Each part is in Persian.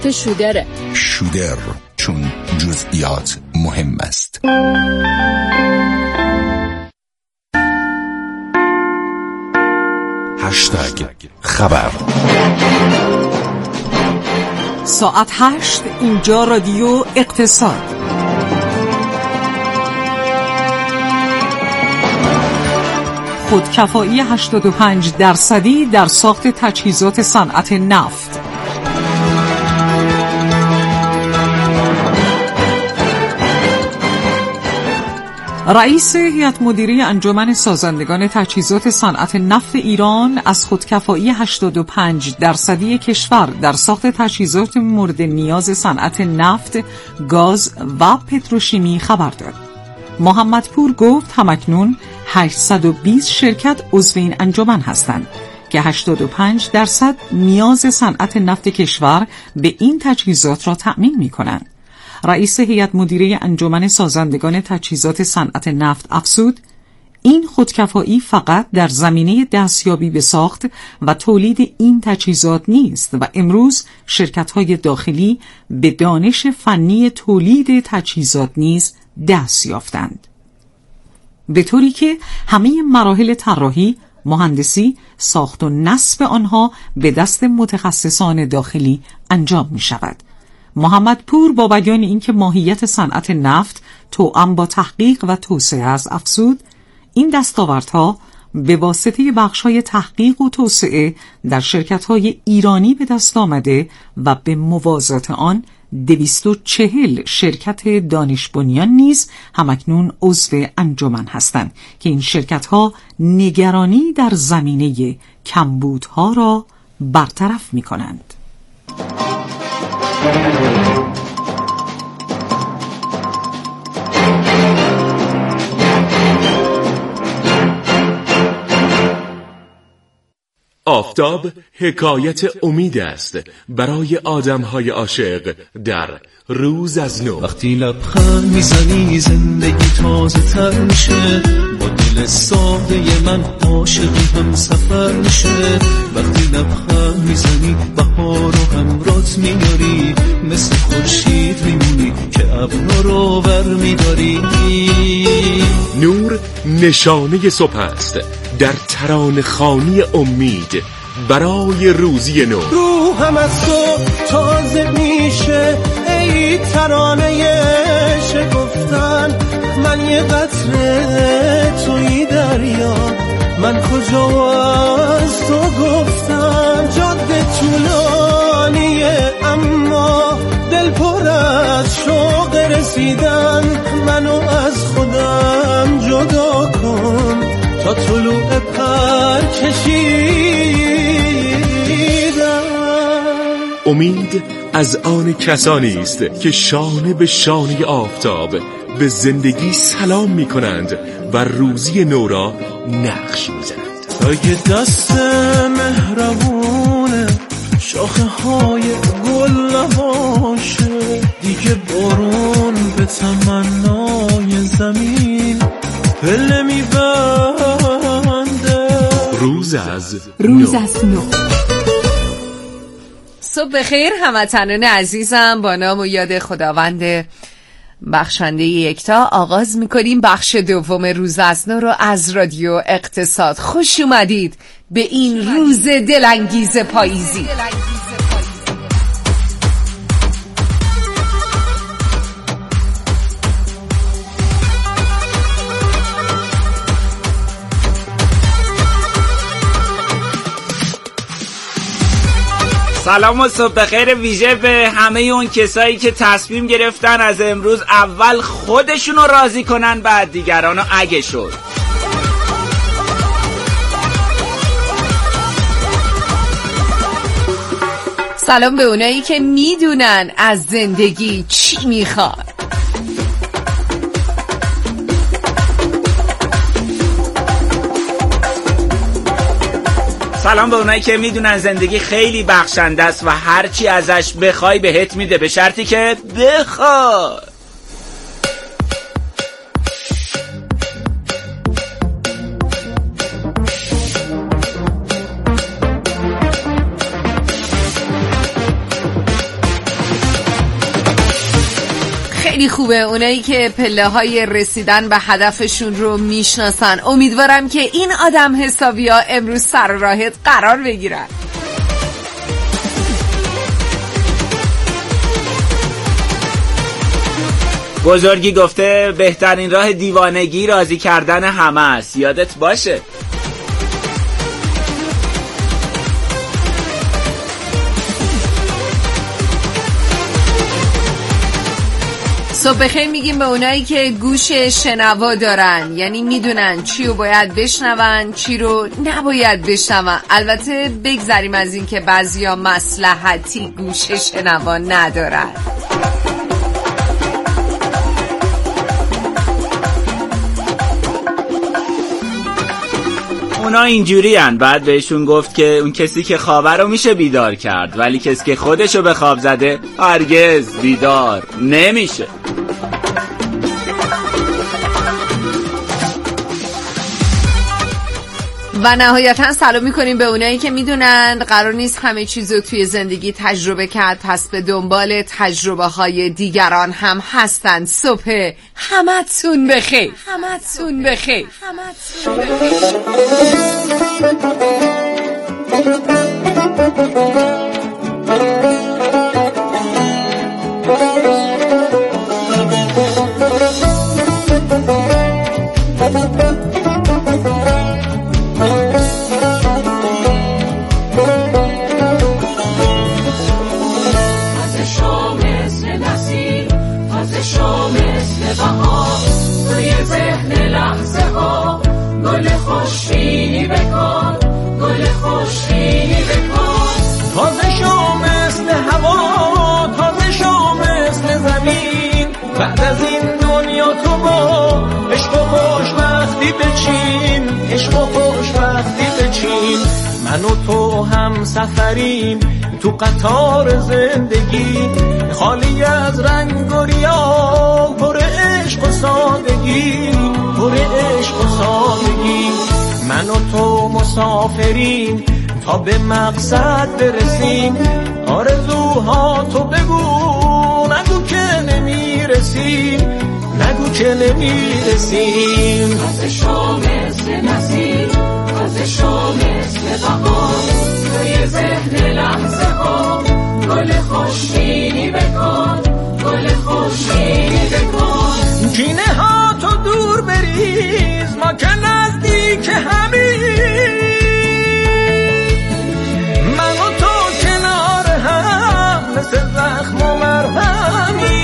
شودره. شودر، چون جزئیات مهم است. هشتگ خبر. ساعت 8 اینجا رادیو اقتصاد. خودکفایی 85% در ساخت تجهیزات صنعت نفت. رئیس هیئت مدیره انجمن سازندگان تجهیزات صنعت نفت ایران از خودکفایی 85% کشور در ساخت تجهیزات مورد نیاز صنعت نفت، گاز و پتروشیمی خبر داد. محمدپور گفت همکنون 820 شرکت عضو این انجمن هستند که 85% نیاز صنعت نفت کشور به این تجهیزات را تأمین می‌کنند. رئیس هیئت مدیره انجمن سازندگان تجهیزات صنعت نفت افزود این خودکفایی فقط در زمینه دستیابی به ساخت و تولید این تجهیزات نیست و امروز شرکت‌های داخلی به دانش فنی تولید تجهیزات نیز دست یافتند، به طوری که همه مراحل طراحی، مهندسی، ساخت و نصب آنها به دست متخصصان داخلی انجام می شود. محمدپور با بیان اینکه ماهیت صنعت نفت توأم با تحقیق و توسعه است افزود این دستاوردها به واسطه بخش‌های تحقیق و توسعه در شرکت‌های ایرانی به دست آمده و به موازات آن 240 شرکت دانش بنیان نیز همکنون عضو انجمن هستند که این شرکت‌ها نگرانی در زمینه کمبودها را برطرف می‌کنند. آفتاب حکایت امید است برای آدم‌های عاشق در روز از نو. وقتی لبخند میزنی زندگی تازه تر میشه، با دل ساده من عاشقی هم سفر میشه. وقتی لبخند میزنی بهار رو همراهت میاری، مثل خورشید میمونی که ابرها رو برمیداری. نور نشانه صبح است در ترانه‌خوانی امید برای روزی نو. روحم از تو تازه میشه ای ترانه شگفتن، من یه قطره توی دریا، من کجا از تو گفتم. جاده طولانیه اما دل پر از شوق رسیدن، منو از خودم جدا کن تا طلوع پر کشیدن. امید از آن کسانی است که شانه به شانه آفتاب به زندگی سلام می کنند و روزی نو را نقش می زنند. اگه دست مهربونه شاخه های گل نباشه، دیگه بارون به تمنای زمین پله میبنده. روز از نو. صبح بخیر هموطنان عزیزم، با نام و یاد خداوند بخشنده یکتا آغاز میکنیم بخش دوم روز از نو رو از رادیو اقتصاد. خوش اومدید به این روز دلانگیز پاییزی. سلام و صبح بخیر ویژه به همه اون کسایی که تصمیم گرفتن از امروز اول خودشونو راضی کنن بعد دیگرانو اگه شد. سلام به اونایی که میدونن از زندگی چی میخواد. سلام به اونایی که میدونن زندگی خیلی بخشنده است و هرچی ازش بخوای بهت میده، به شرطی که بخوای. خیلی خوبه اونایی که پله های رسیدن به هدفشون رو میشناسن. امیدوارم که این آدم حسابی ها امروز سر راهت قرار بگیرن. بزرگی گفته بهترین راه دیوانگی راضی کردن همه است. یادت باشه. صبح بخیر میگیم به اونایی که گوش شنوا دارن، یعنی میدونن چی رو باید بشنون چی رو نباید بشنون. البته بگذریم از این که بعضیا مصلحتی گوش شنوا ندارن. اونا اینجوری هن. بعد بهشون گفت که اون کسی که خوابه رو میشه بیدار کرد، ولی کسی که خودشو به خواب زده هرگز بیدار نمیشه. و نهایتا سلام میکنیم به اونایی که میدونن قرار نیست همه چیزو توی زندگی تجربه کرد، پس به دنبال تجربه های دیگران هم هستن. صبح همتون بخیر. همتون بخیر. همتون بعد از این دنیا تو با عشق و خوشبختی بچین، عشق و خوشبختی بچین. من و تو هم سفریم تو قطار زندگی، خالی از رنگ و ریا، پر عشق و سادگی، پر عشق و سادگی. من و تو مسافریم تا به مقصد برسیم، آرزوها تو بگو نگو که نمیرسیم، نگو که نمیرسیم. تازشو مثل نسیم، تازشو مثل بهار، توی ذهن لحظه ها گل خوشبینی بکن، گل خوشبینی بکن. کینه ها تو دور بریز، ما که نزدیک همین، من و تو کنار هم مثل زخم و مرهمی.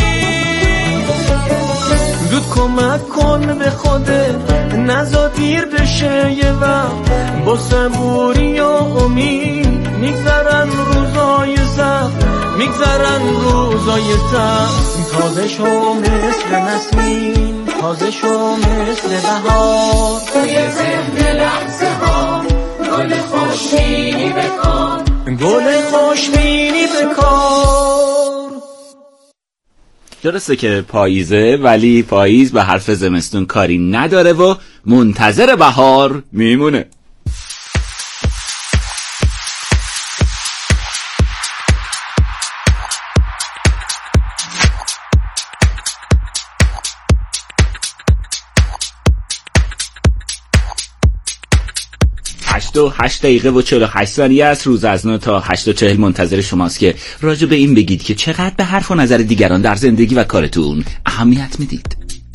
زود کمک کن به خودت، نزا دیر بشه یه وقت، با صبوری و امید میگذرن روزای سخت، میگذرن روزای سخت. تازه شو مثل نسیم، تازه شو مثل بهار، توی ذهن لحظه ها گل خوشبینی بکن، گل خوشبینی بکن. درسته که پاییزه، ولی پاییز به حرف زمستون کاری نداره و منتظر بهار میمونه. و 8 دقیقه و 48 ثانیه است. روز از 9 تا 8:40 منتظر شماست که راجع به این بگید که چقدر به حرف و نظر دیگران در زندگی و کارتون اهمیت میدید.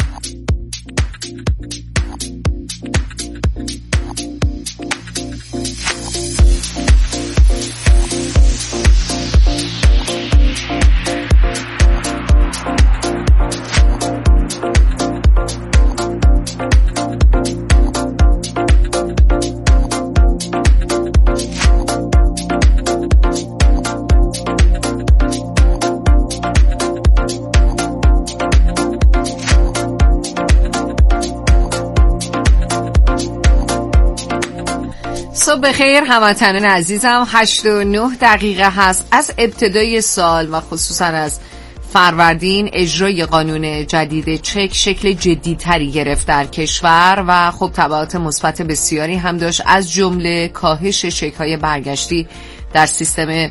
صبح بخیر هموطنان عزیزم. 8:09 دقیقه هست از ابتدای سال و خصوصا از فروردین اجرای قانون جدید چک شکل جدی‌تری گرفت در کشور و خب تبعات مثبت بسیاری هم داشت، از جمله کاهش چک‌های برگشتی در سیستم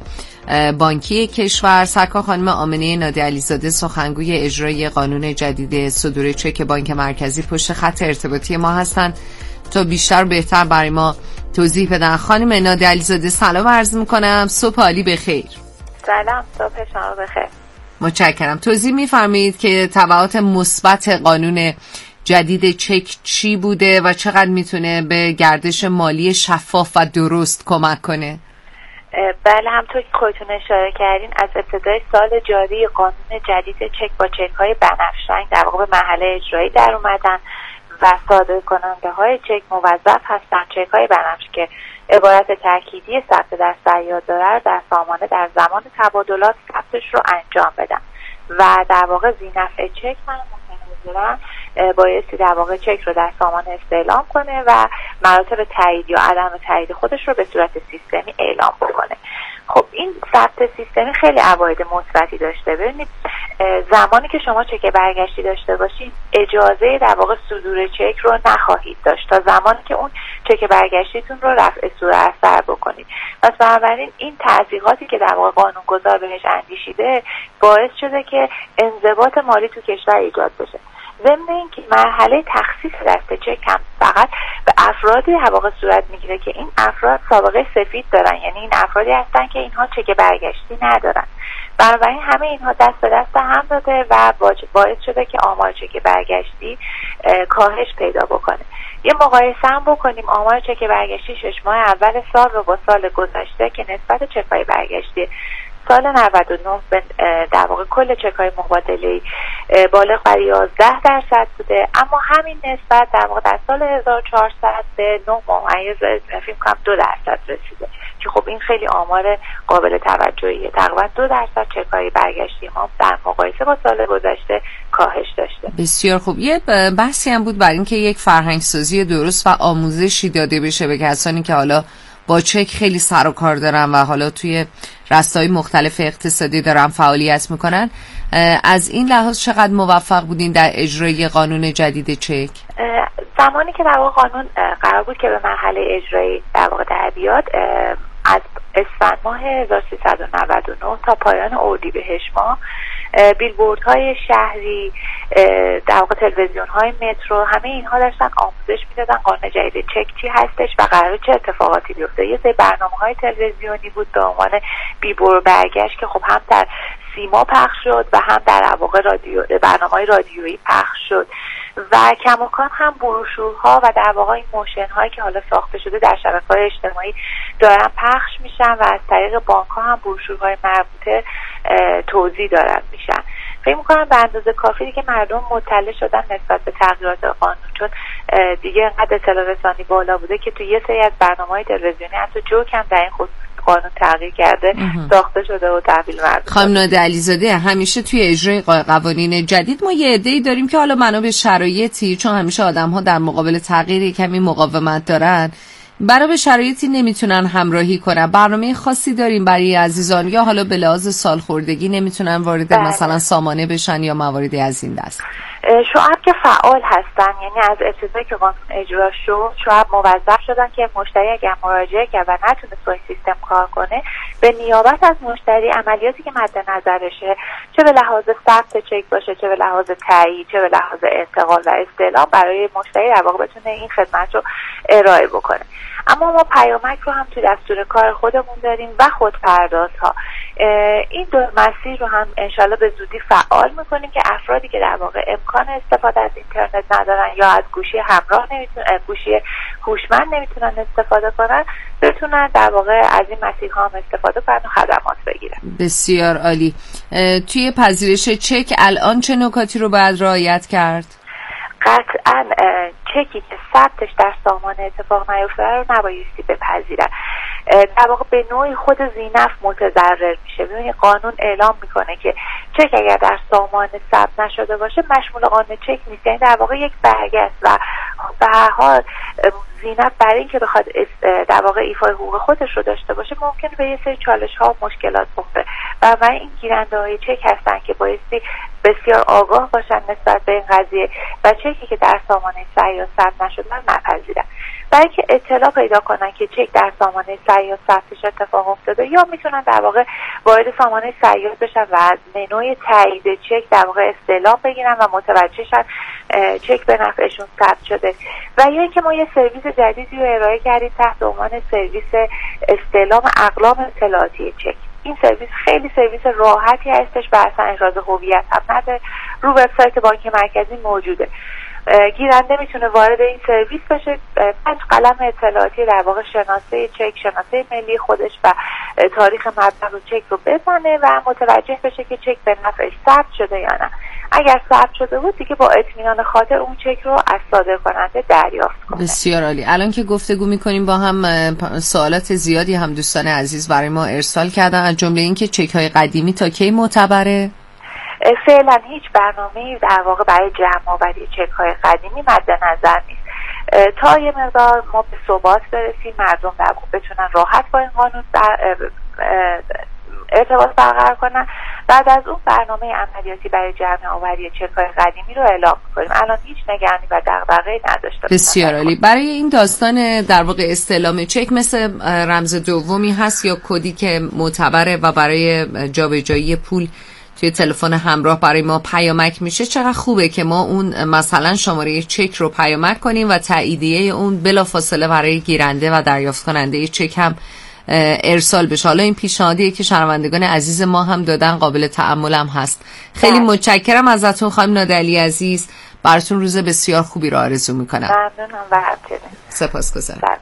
بانکی کشور. سرکار خانم آمنه نادی علیزاده، سخنگوی اجرایی قانون جدید صدور چک بانک مرکزی، پشت خط ارتباطی ما هستند تا بیشتر بهتر برای ما توضیح بدن. خانم نادی علیزاده سلام عرض میکنم، صبح عالی بخیر. سلام، صبح شما بخیر. متشکرم. توضیح میفرمایید که تبعات مثبت قانون جدید چک چی بوده و چقدر میتونه به گردش مالی شفاف و درست کمک کنه؟ بله، همطور که خودتون اشاره کردین، از ابتدای سال جاری قانون جدید چک با چک‌های بنفش در واقع به مرحله اجرایی در اومدن و صادرکننده های چک موظف هستن چک‌های بنفش که عبارت تأکیدی ثبت در صیاد داره در سامانه در زمان تبادلات ثبتش رو انجام بدن و در واقع ذی‌نفع چک متناظرا بایستی در واقع چک رو در سامانه استعلام کنه و مراتب تایید یا عدم تایید خودش رو به صورت سیستمی اعلام بکنه. خب این ثبت سیستمی خیلی عواید مثبتی داشته. ببینید زمانی که شما چک برگشتی داشته باشید اجازه در واقع صدور چک رو نخواهید داشت تا زمانی که اون چک برگشتیتون رو رفع سوء اثر بکنید. پس بنابراین این تضییقاتی که در واقع قانونگذار بهش اندیشیده باعث شده که انضباط مالی تو کشور ایجاد بشه. ضمن اینکه مرحله تخصیص دست چک هم فقط به افرادی در واقع صورت میگیره که این افراد سابقه سفید دارن، یعنی این افرادی هستن که اینها چک برگشتی ندارن. بنابراین همه اینها دست به دست هم داده و باعث شده که آمار چک برگشتی کاهش پیدا بکنه. یه مقایسه هم بکنیم آمار چک برگشتی 6 ماه اول سال رو با سال گذشته که نسبت چک‌های برگشتی سال 99 در واقع کل چک‌های مبادله‌ای بالغ بر 11% بوده، اما همین نسبت در واقع در سال 1400 به 9 ممیز فکر کنم 2% رسیده که خب این خیلی آمار قابل توجهیه. تقریبا 2% چک‌های برگشتی ما در مقایسه با سال گذشته کاهش داشته. بسیار خوب. یه بحثی هم بود برای اینکه یک فرهنگ‌سازی درست و آموزشی داده بشه به کسانی که حالا با چک خیلی سر و کار دارن و حالا توی رسته‌های مختلف اقتصادی دارن فعالیت میکنن. از این لحاظ چقدر موفق بودین در اجرای قانون جدید چک؟ زمانی که در واقع قانون قرار بود که به مرحله اجرایی در واقع در بیاد، از اسفند ماه 1399 تا پایان اردیبهشت ماه بیلبوردهای شهری، در واقع تلویزیون‌های مترو، همه اینها داشتن آموزش میدادن قانون جدید چک چی هستش و قراره چه اتفاقاتی بیفته. یه سری برنامه‌های تلویزیونی بود به عنوان بیلبورد برگشت که خب هم در سیما پخش شد و هم در واقع برنامه‌های رادیویی پخش شد و کماکان هم بروشورها و در واقع این موشن‌هایی که حالا ساخته شده در شبکه‌های اجتماعی دارن پخش میشن و از طریق بانک‌ها هم بروشورهای مربوطه توزیع دارن میشن. فکر می‌کنم به اندازه کافی که مردم مطلع شدن نسبت به تغییرات قانون، چون دیگه انقدر اطلاع رسانی بالا بوده که تو یه سری از برنامه‌های تلویزیونی حتی جوک هم در این خصوص قانون تغییر کرده ساخته شده و تحویل مردم. خانم نادی علیزاده، همیشه توی اجرای قوانین جدید ما یه عده‌ای داریم که حالا بنا به شرایطی، چون همیشه آدم‌ها در مقابل تغییر کمی مقاومت دارن، برای به شرایطی نمیتونن همراهی کنن. برنامه خاصی داریم برای عزیزان یا حالا به لحاظ سالخوردگی نمیتونن وارد مثلا سامانه بشن یا مواردی از این دست؟ شعب که فعال هستن، یعنی از ابتدایی که قانون اجرا شد شعب موظف شدن که مشتری اگر مراجعه کرد و نتونه با این سیستم کار کنه، به نیابت از مشتری عملیاتی که مد نظرشه، چه به لحاظ ثبت چک باشه، چه به لحاظ تایید، چه به لحاظ انتقال و استعلام، برای مشتری در واقع بتونه این خدمت رو ارائه بکنه. اما ما پیامک رو هم توی دستور کار خودمون داریم و خودپردازها. این دو مسیر رو هم انشالله به زودی فعال میکنیم که افرادی که در واقع امکان استفاده از اینترنت ندارن یا از گوشی همراه نمیتونن، گوشی هوشمند نمیتونن استفاده کنن، بتونن در واقع از این مسیرها هم استفاده کنن و خدمات بگیرن. بسیار عالی. توی پذیرش چک الان چه نکاتی رو باید رعایت کرد؟ قطعاً چکی که ثبتش در سامانه اتفاق نیفتاده رو نبایستی بپذیرن. در واقع به نوعی خود ذی‌نفع متضرر میشه. ببینید قانون اعلام میکنه که چک اگر در سامانه ثبت نشده باشه مشمول قانون چک نیست، یعنی در واقع یک برگه است و به هر حال ذی‌نفع برای اینکه بخواد در واقع ایفای حقوق خودش رو داشته باشه ممکنه به یه سری چالش ها و مشکلات بخوره و این گیرنده های چک هستن که بایستی بسیار آگاه باشن نسبت به این قضیه و چکی که در سامانه صیاد ثبت نشده نپذیرن. برای که اطلاع پیدا کنن که چک در سامانه صیاد ثبتش اتفاق افتاده، یا میتونن در واقع وارد سامانه صیاد بشن و از منوی تایید چک در واقع استعلام بگیرن و متوجه شن چک به نفعشون ثبت شده. و یا اینکه ما یه سرویس جدیدی رو ارائه کردیم تحت عنوان سرویس استعلام اقلام اطلاعاتی چک. این سرویس خیلی سرویس راحتی هستش و اصلا احراز هویت هم نداره، رو وبسایت بانک مرکزی موجوده. گیرنده میتونه وارد این سرویس بشه، 5 قلم اطلاعاتی در واقع شناسه چک، شناسه ملی خودش و تاریخ مبلغ چک رو بزنه و متوجه بشه که چک به نفعش ثبت شده یا نه. اگر ثبت شده بود دیگه با اطمینان خاطر اون چک رو از صادرکننده دریافت کنه. بسیار عالی. الان که گفتگو میکنیم با هم، سوالات زیادی هم دوستان عزیز برای ما ارسال کردن، از جمله این که چک های قدیمی تا کی معتبره؟ فعلا هیچ برنامه‌ای در واقع برای جمع‌آوری چک‌های قدیمی مد نظر نیست. تا یه مقدار ما به ثبات برسیم، مردم در واقع بتونن راحت با این قانون ارتباط برقرار کنن، بعد از اون برنامه عملیاتی برای جمع‌آوری چک‌های قدیمی رو اعلام کنیم. الان هیچ نگرانی و دغدغه‌ای نداشته. بسیار عالی. برای این داستان در واقع استعلام چک مثل رمز دومی هست یا کدی که معتبره و برای جابجایی پول توی تلفن همراه برای ما پیامک میشه؟ چقدر خوبه که ما اون مثلا شماره چک رو پیامک کنیم و تاییدیه اون بلافاصله برای گیرنده و دریافت کننده چک هم ارسال بشه. حالا این پیشنهادیه که شنوندگان عزیز ما هم دادن، قابل تأمل هم هست. خیلی متشکرم ازتون خانم نادعلی عزیز، براتون روز بسیار خوبی رو آرزو میکنم. ممنونم و همچنین. سپاسگزارم.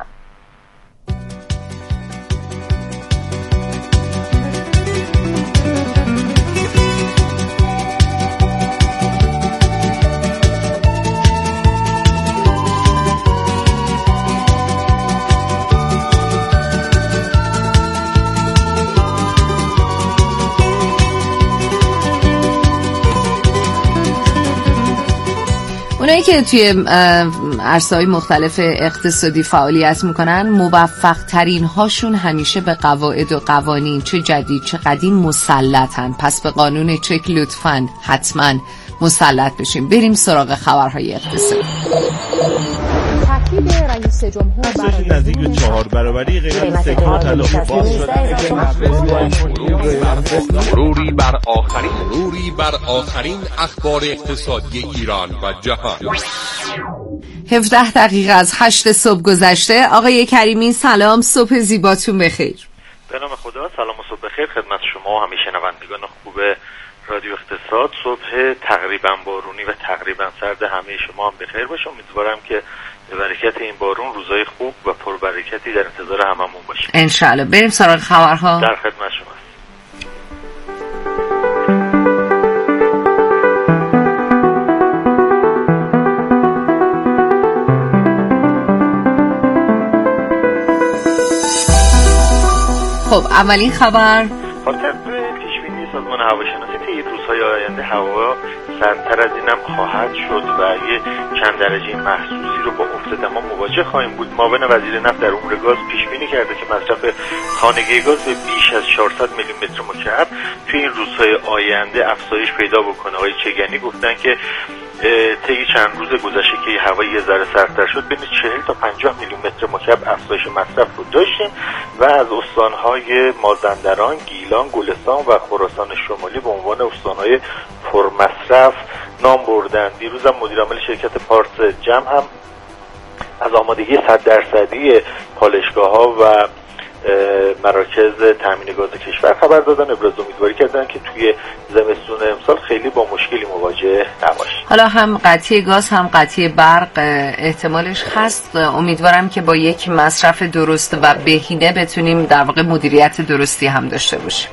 اونایی که توی عرصه‌های مختلف اقتصادی فعالیت میکنن، موفق ترین هاشون همیشه به قواعد و قوانین چه جدید چه قدیم مسلطن. پس به قانون چک لطفاً حتما مسلط بشیم. بریم سراغ خبرهای اقتصادی. تاکید رئیس جمهور ارزش نزدیک به 4 برابری قیمت سکه طلا باز شده. مروری بر آخرین اخبار اقتصادی ایران و جهان. 17 دقیقه از 8 صبح گذشته. آقای کریمی سلام، صبح زیباتون بخیر. به نام خدا، سلام و صبح بخیر خدمت شما و همه شنوندگان خوب رادیو اقتصاد. صبح تقریبا بارونی و تقریبا سرد همه شما هم بخیر باشه. امیدوارم که به برکت این بارون روزای خوب و پربرکتی در انتظار هممون باشه ان شاء الله. بریم سراغ خبرها. در خدمت شما. خب اولین خبر، طبق پیشبینی سازمان هواشناسی طی روزهای آینده هوا سردتر از اینم خواهد شد و یه چند درجه محسوسی رو با افت دما مواجه خواهیم بود. معاون وزیر نفت در امور گاز پیش بینی کرده که مصرف خانگی گاز به بیش از 400 میلیمتر مکعب توی این روزهای آینده افزایش پیدا بکنه. آقای چگنی گفتن که طی چند روز گذشته که هوا یه ذره سردتر شد بین 40 تا 50 میلیمتر مکعب افزایش مصرف رو داشتیم و از استانهای مازندران، گیلان، گلستان و خراسان شمالی به عنوان استانهای پرمصرف نام بردن. دیروز هم مدیر عامل شرکت پارس جم هم از آمادگی 100% پالایشگاه‌ها و مراکز تامین گاز کشور خبر دادن. ابراز امیدواری کردن که توی زمستون امسال خیلی با مشکلی مواجه نباشه. حالا هم قطعی گاز هم قطعی برق احتمالش هست. امیدوارم که با یک مصرف درست و بهینه بتونیم در واقع مدیریت درستی هم داشته باشیم.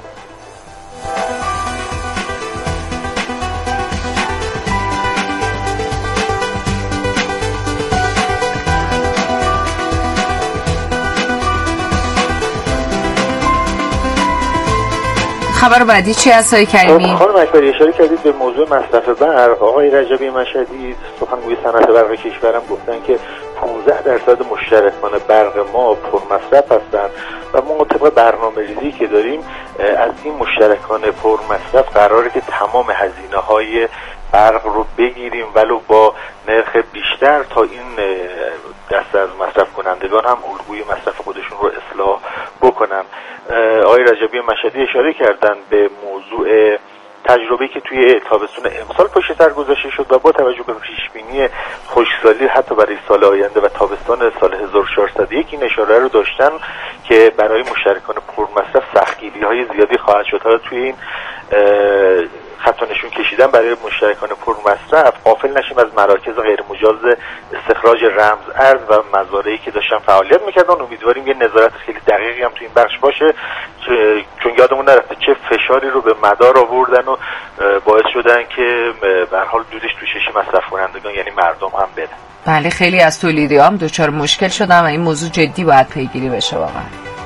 خبر بعدی چی هست آقای کریمی؟ خانم اکبری اشاره کردید به موضوع مصرف برق. آقای رجبی مشهدی سخنگوی صنعت برق کشورم گفتن که 15% مشترکان برق ما پرمصرف هستند و ما طبق برنامه‌ریزی که داریم از این مشترکان پرمصرف قراره که تمام هزینه‌های برق رو بگیریم ولو با نرخ بیشتر تا این دسته از کنندگان هم الگوی مصرف خودشون رو اصلاح بکنن. آقای رجبی مشهدی اشاره کردن به موضوع تجربه‌ای که توی تابستون امسال پشت سر گذاشته شد و با توجه به پیشبینی خشکسالی حتی برای سال آینده و تابستان سال 1401 این اشاره رو داشتن که برای مشترکان پرمصرف سختگیری‌های زیادی خواهد شد. حالا توی این خط و نشون کشیدن برای مشترکان پرمصرف غافل نشیم از مراکز غیر مجاز استخراج رمز ارز و مزارعی که داشتن فعالیت میکردن. امیدواریم یه نظارت خیلی دقیقی هم تو این بخش باشه، چون یادمون نرفته چه فشاری رو به مدار آوردن و باعث شدن که به هر حال دودش تو چشم مصرف کنندگان یعنی مردم هم بده. بله، خیلی از تولیدی هم دچار مشکل شدن و این موضوع جدی باید پیگیری بشه واقعا.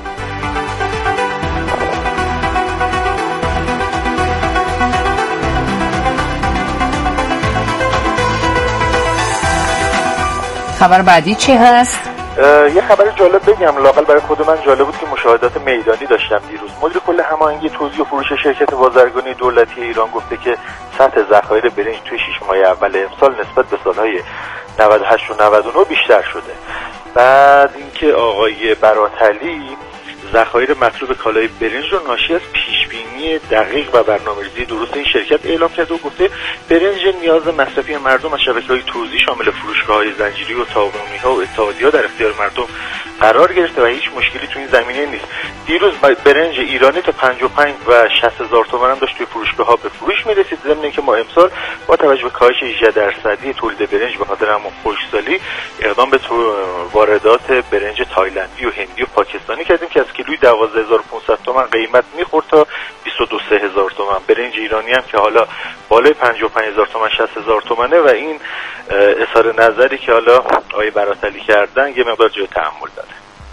خبر بعدی چی هست؟ یه خبر جالب بگم، لااقل برای خود من جالب بود که مشاهدات میدانی داشتم دیروز. مدیر کل هماهنگی توزیع و فروش شرکت بازرگانی دولتی ایران گفته که سطح ذخایر برنج توی 6 ماه اول امسال نسبت به سالهای 98 و 99 بیشتر شده. بعد اینکه آقای براتلی ذخایر مطلوب کالای برنج رو ناشی از پیشبینی دقیق و برنامه‌ریزی درست این شرکت اعلام کرده و گفته برنج نیاز مصرفی مردم از شبکه‌های توزیع شامل فروشگاه‌های زنجیری و طاحونی‌ها و اتحادیه‌ها در اختیار مردم قرار گرفته و هیچ مشکلی تو این زمینه نیست. دیروز برنج ایرانی تا 55 و 60 هزار تومان هم داشت توی فروشگاه‌ها به فروش می‌رسید، ضمن اینکه ما امسال با توجه به کاهش 18% تولید برنج به خاطر همون خشکسالی اقدام به واردات برنج تایلندی و هندی و پاکستانی کردیم که از کیلوی 12500 تومان قیمت می‌خورد تا 22000 تومان. برنج ایرانی هم که حالا بالای 55000 تومان 60000 تومانه و این اظهار نظری که حالا آقای براتلی کردن یه مقدار جای تأمل داره.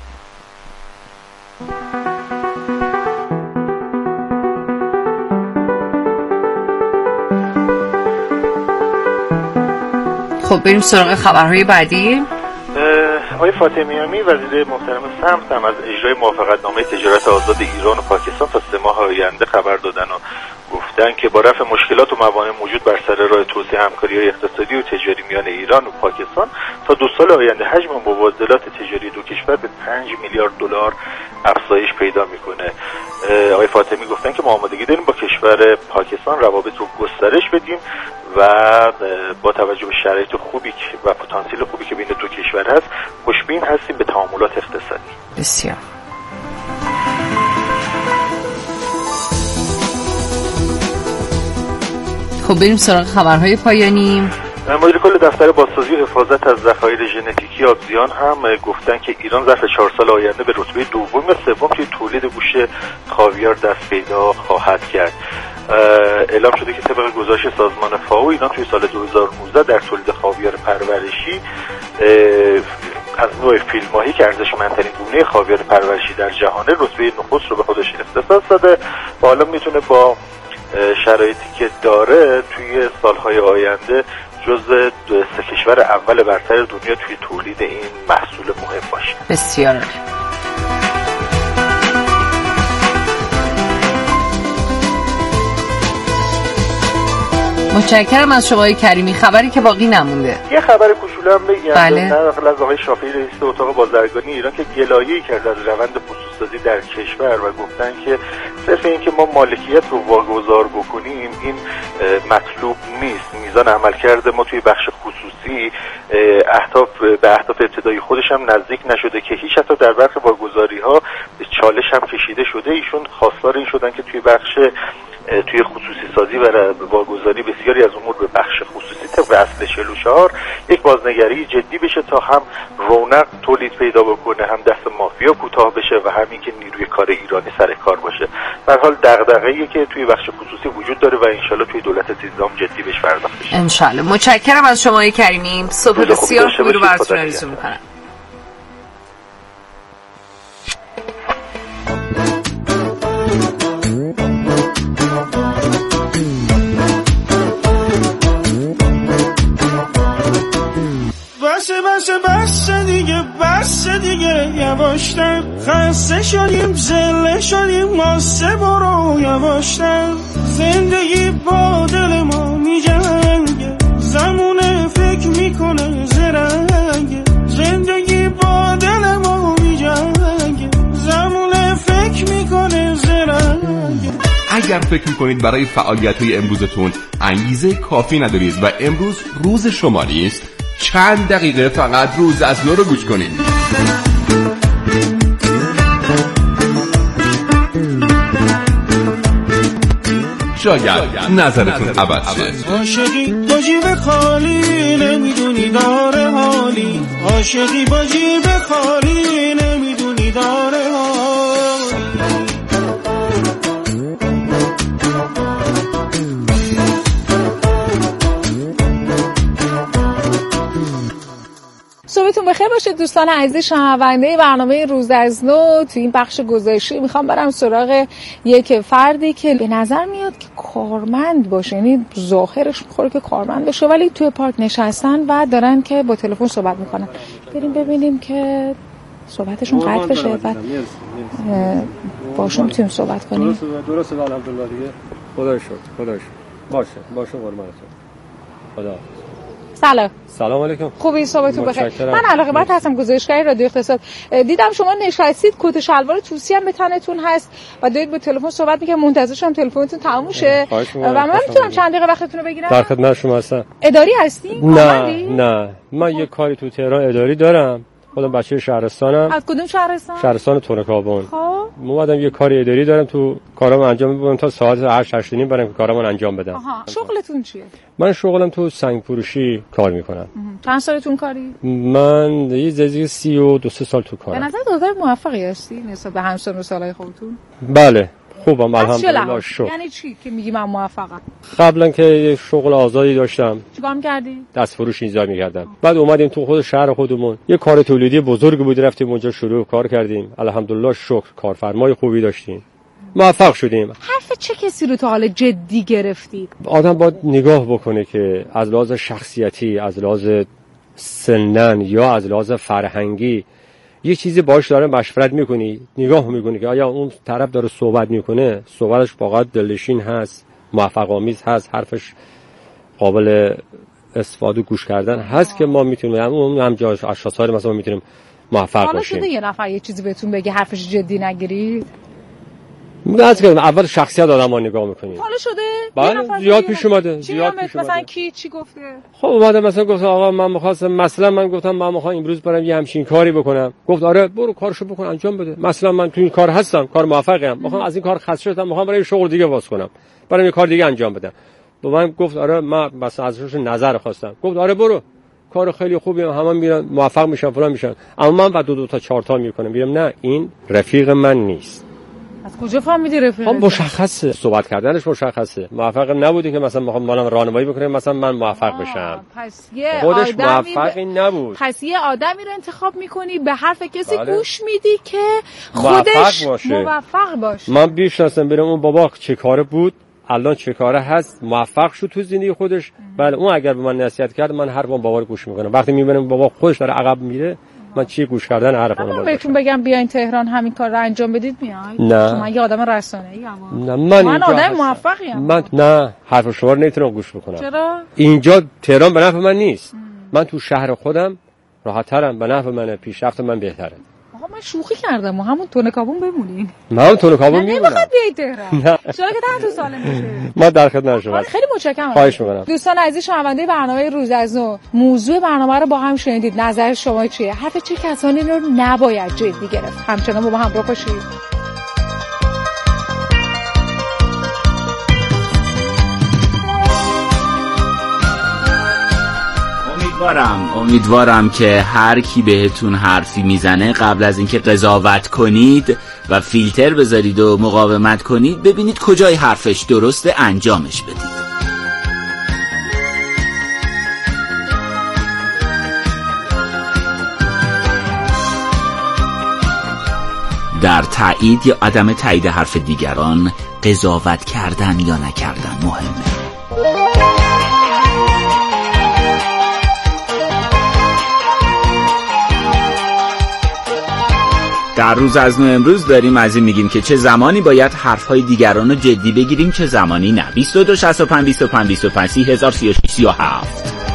خب بریم سراغ خبرهای بعدی. آقای فاطمیانی وزیر محترم سمت هم از اجرای موافقتنامه تجارت آزاد ایران و پاکستان تا 3 ماه آینده خبر دادن و گفتن که با رفع مشکلات و موانع موجود بر سر راه توسعه همکاری‌های اقتصادی و تجاری میان ایران و پاکستان تا 2 سال آینده حجم مبادلات تجاری دو کشور به 5 میلیارد دلار افزایش پیدا میکنه. آقای فاطمی گفتن که ما آمادگی داریم با کشور پاکستان روابط رو گسترش بدیم و با توجه به شرایط خوبی و پتانسیل خوبی که بین دو کشور هست خوشبین هستیم به تعاملات اقتصادی. بسیار خب بریم سراغ خبرهای پایانی. مدیر کل دفتر بازسازی و حفاظت از ذخایر ژنتیکی آبزیان هم گفتن که ایران ظرف 4 سال آینده به رتبه دوم یا سوم توی تولید گوشت خاویار دست پیدا خواهد کرد. اعلام شده که طبق گزارش سازمان فاو ایران توی سال 2019 در تولید خاویار پرورشی از نوع فیلماهی که ارزشمندترین گونه خاویار پرورشی در جهانه رتبه نخست رو به خودش اختصاص داده و حالا میتونه با شرایطی که داره توی سالهای آینده جزو 3 کشور اول برتر دنیا توی تولید این محصول مهم باشه. بسیار متشکرم از شما کریمی. خبری که باقی نمونده، یه خبر کوچولو هم بگم. بله. نقل از آقای شافعی رئیس اتاق بازرگانی ایران که گلایه‌ای کرد از روند خصوصی‌سازی در کشور و گفتن که صرف این که ما مالکیت رو واگذار بکنیم این مطلوب نیست. میزان عملکرد ما توی بخش خصوصی به اهداف ابتدایی خودش هم نزدیک نشده که هیچ، حتی در بخش واگذاری‌ها چالش هم کشیده شده. ایشون خواستار این شدن که توی خصوصی سازی و واگذاری بسیاری از امور به بخش خصوصی طبق اصل 44 یک بازنگری جدی بشه تا هم رونق تولید پیدا بکنه، هم دست مافیا کوتاه بشه و همین که نیروی کار ایرانی سر کار باشه. به هر حال دغدغه‌ای که توی بخش خصوصی وجود داره و انشالله توی دولت 13 جدی بهش پرداخت بشه. انشالله. متشکرم از شما کریمی. صبح بسیار خوبی رو براتون آرزو می‌کنم. بس دیگه یواشتر خسته شدیم زله شدیم ماسه برو یواشتر زندگی با دل ما میجنگه زمونه فکر میکنه زرنگه زندگی با دل اگر فکر میکنید برای فعالیت‌های امروزتون انگیزه کافی ندارید و امروز روز شما نیست، چند دقیقه فقط روز از نو رو گوش کنید. شاید نظرتون عوض شه. عاشقی با جیب خالی نمیدونی داره حالی، عاشقی با جیب خالی نمیدونی داره حالی. صبحتون بخیر باشه دوستان عزیز شنونده برنامه روز از نو. تو این بخش گزارشی میخوام برم سراغ یک فردی که به نظر میاد که کارمند باشه، یعنی ظاهرش میخوره که کارمند باشه ولی توی پارک نشستن و دارن که با تلفن صحبت میکنن. بریم ببینیم که صحبتشون قطع بشه بعد باشون میتونیم صحبت کنیم. درسته الحمدلله دیگه. خدا شکر باشه قربانتون. خدا. سلام علیکم. خوبی؟ صبحتون بخیر. من علاقه بر هستم گزارشگری رادیو اقتصاد. دیدم شما نشستید، کت شلوار توسی هم به تنتون هست و دارید با تلفن صحبت میکنید. منتظرشم تلفنتون تموم شه و من میتونم چند دقیقه وقتتون رو بگیرم؟ در خدمت شما هستم. اداری هستی؟ نه من یه کاری تو تهران اداری دارم. خودم بچه شهرستانم. از کدوم شهرستان؟ شهرستان تونکابون. خب اومدم یه کاری اداری دارم، تو کارامو انجام میدم تا ساعت 8:30 برام که کارامو انجام بدم. شغلتون چیه؟ من شغلم تو سنگ فروشی کار میکنم. چند سالتون کاری؟ من یه زیادی 32 سال تو کارم. به نظر دادار موفقی هستی نسبت به همسن و سالای خودتون؟ بله خوبم الحمدلله. یعنی چی که میگی من موفقم؟ قبلا که یه شغل آزادی داشتم. چیکار می‌کردی؟ دست فروش اینجا می‌کردم. بعد اومدیم تو خود شهر خودمون، یه کار تولیدی بزرگ بود، رفتیم اونجا شروع کار کردیم. الحمدلله شکر کارفرمای خوبی داشتیم. موفق شدیم. حرف چه کسی رو تا حالا جدی گرفتید؟ آدم باید نگاه بکنه که از لحاظ شخصیتی، از لحاظ سنن یا از لحاظ فرهنگی یه چیزی باش داره مشورت میکنی، نگاه میکنی که آیا اون طرف داره صحبت میکنه، صحبتش واقعا دلنشین هست، موفق آمیز هست، حرفش قابل استفاده گوش کردن هست که ما میتونیم اون هم جاش اشخاصی مثلا میتونیم موفق باشیم. حالا شده یه نفر یه چیزی بهتون بگه حرفش جدی نگیرید؟ از که اول شخصیت آدمو نگاه میکنی. حالا شده؟ بله زیاد پیش اومده. مثلا کی چی گفته؟ خب اومده مثلا گفت آقا من می‌خواستم، مثلا من گفتم من می‌خوام امروز برم یه همچین کاری بکنم. گفت آره برو کارشو بکن انجام بده. مثلا من تو این کار هستم، کار موفقم، می‌خوام از این کار خسته شدم، می‌خوام برای شغل دیگه واس کنم، برام یه کار دیگه انجام بدم. با من گفت آره من مثلا ازش نظر خواستم. گفت آره برو کار خیلی خوبی، همه میرن موفق میشن فلان میشن، اما من بعد دو تا 4 تا میکنم. میگم نه این رفیق من نیست. از کجا فهمیدی رفیقت؟ مشخصه، صحبت کردنش مشخصه. موفق نبودی که مثلا میخوام منم راهنمایی بکنم مثلا من موفق بشم. پس یه خودش موفقی نبود. پس یه آدمی رو انتخاب میکنی به حرف کسی گوش میدی که خودش موفق باشه. من بیشناسم برم اون بابا چه کاره بود، الان چه کاره هست، موفق شد تو زندگی خودش. بله اون اگر به من نصیحت کرد من حرف اون بابا رو گوش میکنم. وقتی میبینم بابا خودش داره عقب میره من چی گوش کردن حرف اون بابا. بهتون بگم بیاین تهران همین کار رو انجام بدید میاید؟ نه من یه آدم رسانه‌ای ام. نه من آدم موفقی ام. من نه حرف شما رو نمیتونم گوش بکنم. چرا؟ اینجا تهران به نفع من نیست. من تو شهر خودم راحت‌ترم، به نفع منه، پیشرفت من بهتره. آقا من شوخی کردم، ما همون تونکابون بمونیم. من تونکابون میمونم. نمیخواد بیای تهران. چرا که تو سالم میشه. ما در خدمت شما. خیلی متشکرم. خواهش می‌کنم. دوستان عزیز شنونده برنامه روز از نو، موضوع برنامه رو با هم شنیدید. نظر شما چیه؟ حرف چه کسانی رو نباید جدی گرفت؟ همچنان با ما همراه باشید. امیدوارم که هر کی بهتون حرفی میزنه قبل از اینکه قضاوت کنید و فیلتر بذارید و مقاومت کنید ببینید کجای حرفش درسته انجامش بدید. در تایید یا عدم تایید حرف دیگران قضاوت کردن یا نکردن مهمه. در روز از نو امروز داریم از این میگیم که چه زمانی باید حرفهای دیگران رو جدی بگیریم چه زمانی نه. 22 65 25 25 30 1036 37